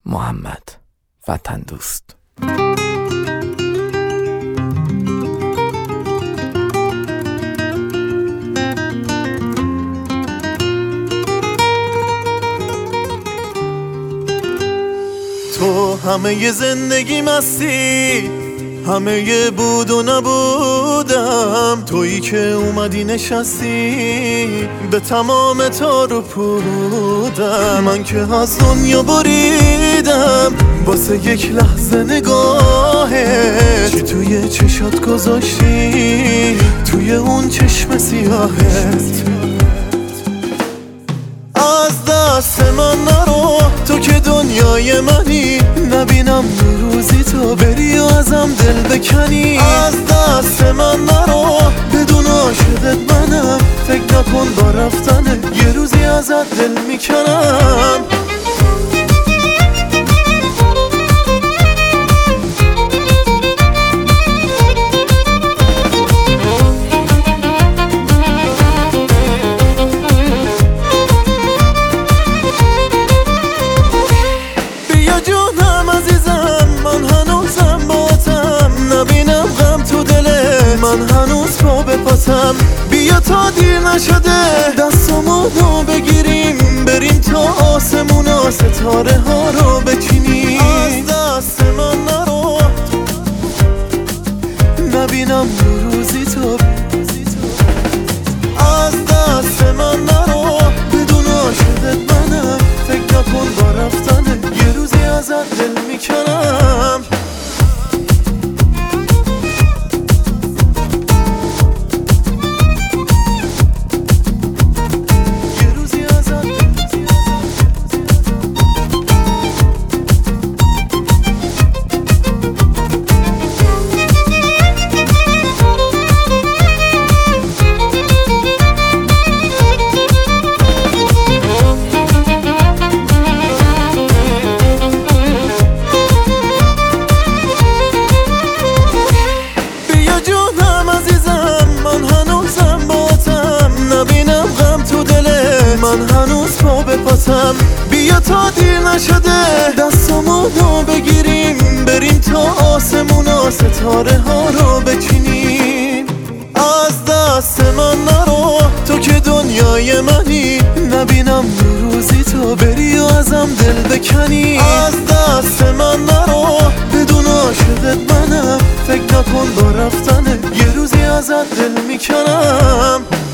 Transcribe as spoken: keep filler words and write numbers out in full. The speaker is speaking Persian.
محمد وطن دوست. تو همه ی زندگی مستی، همه ی بود و نبودم، تویی که اومدی نشستی به تمام تار و پودم. من که از دنیا بریدم واسه یک لحظه نگاهت، چی توی چشات گذاشتی توی اون چشم سیاهت. از دست من نرو تو که دنیای منی، نبینم روزی تو بری و ازم دل بکنی. از دست من نرو بدون عاشقت منم، فکر نکن با رفتنه یه روزی ازت دل میکنم. من هنوز پا به پاتم، بیا تا دیر نشده دستامونو بگیریم بریم تا آسمونا ستاره ها رو بچینیم. از دست من نرو نبینم روزی تو، از دست من نرو بدون عاشقت منم، فکر نکن با رفتنه یه روزی ازت دل میکنم. من هنوز پا به پاتم، بیا تا دیر نشده دستامونو بگیریم بریم تا آسمونا ستاره ها رو بچینیم. از دست من نرو تو که دنیای منی، نبینم روزی تو بری و ازم دل بکنی. از دست من نرو بدون عاشقت منم، فکر نکن با رفتنه یه روزی ازت دل میکنم.